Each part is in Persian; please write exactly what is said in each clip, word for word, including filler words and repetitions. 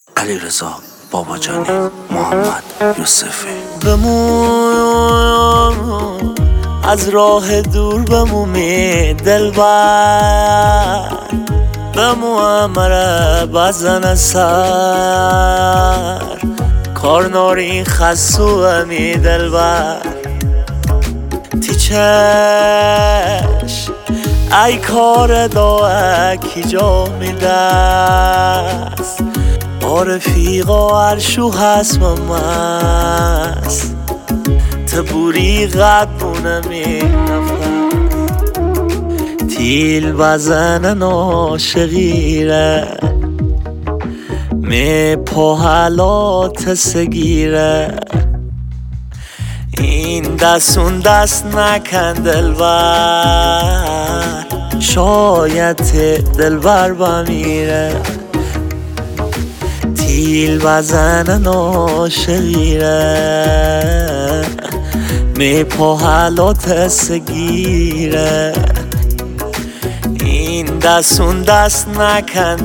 علیرضا باباجانی، محمد یوسفی. بمون از راه دور بمومی دلبر، بمون مرا بزن سر کار ناری خسو امی دلبر. تیچش ای کار دا کی جا میدست رفیقا عرشو هست ممست تبوری قدبونه می نفر تیل بزن ناشغیره می پاهلات سگیره این دستون دست نکن دلبر شاید دلبر بمیره تیل بزن ناشغیره می پاهلات سگیره این دستون دست نکن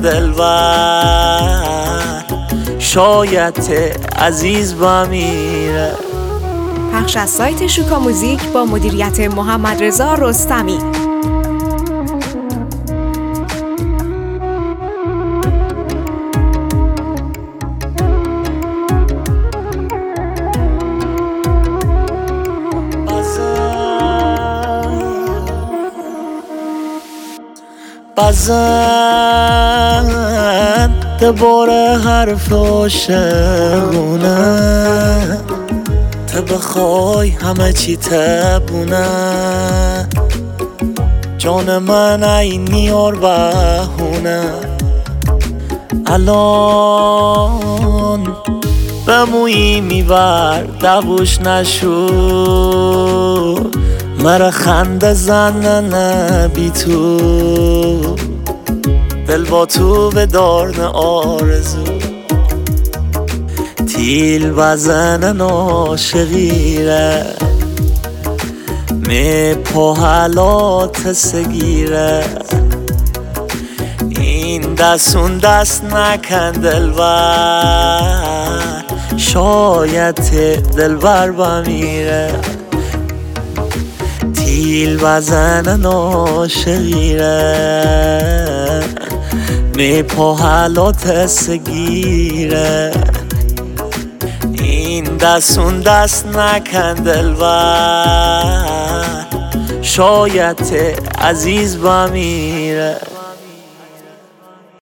دلبر شاید عزیز بمیره. پخش از سایت شوکا موزیک با مدیریت محمد رضا رستمی. بزن دوباره حرف عاشقونه تو بخوای همه چی تبونه جان من ای نیار بهونه الان بمویی میبر دبوش نشو مرا خنده زننه بی تو دل با تو به دارن آرزو تیل بزن ناشغیره می پاهلات سگیره این دستون دست نکن دلبر شاید دلبر بمیره تیل بزن ناشغیره می پاهلات سگیره این دستون دست نکن دلبر شاید عزیز بمیره.